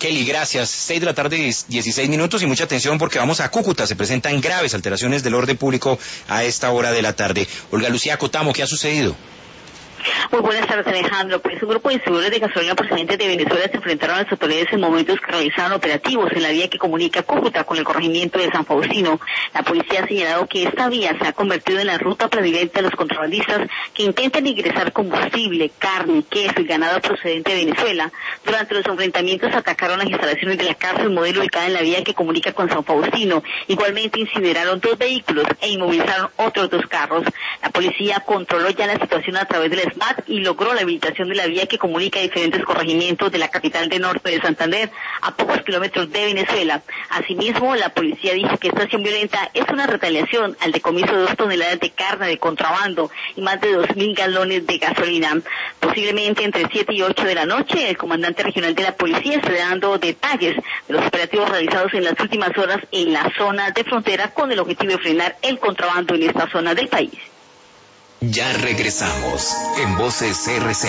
Kelly, gracias. 6 de la tarde, 16 minutos y mucha atención porque vamos a Cúcuta. Se presentan graves alteraciones del orden público a esta hora de la tarde. Olga Lucía Cotamo, ¿qué ha sucedido? Muy buenas tardes, Alejandro. Pues un grupo de distribuidores de gasolina procedentes de Venezuela se enfrentaron a las autoridades en momentos que realizaban operativos en la vía que comunica Cúcuta con el corregimiento de San Faustino. La policía ha señalado que esta vía se ha convertido en la ruta predilecta de los contrabandistas que intentan ingresar combustible, carne, queso y ganado procedente de Venezuela. Durante los enfrentamientos atacaron las instalaciones de la cárcel modelo ubicada en la vía que comunica con San Faustino. Igualmente incineraron 2 vehículos e inmovilizaron otros 2 carros. La policía controló ya la situación a través del SMAT y logró la habilitación de la vía que comunica diferentes corregimientos de la capital del norte de Santander a pocos kilómetros de Venezuela. Asimismo, la policía dijo que esta acción violenta es una retaliación al decomiso de 2 toneladas de carne de contrabando y más de 2.000 galones de gasolina. Posiblemente entre 7 y 8 de la noche, el comandante regional de la policía estará dando detalles de los operativos realizados en las últimas horas en la zona de frontera con el objetivo de frenar el contrabando en esta zona del país. Ya regresamos en Voces RC.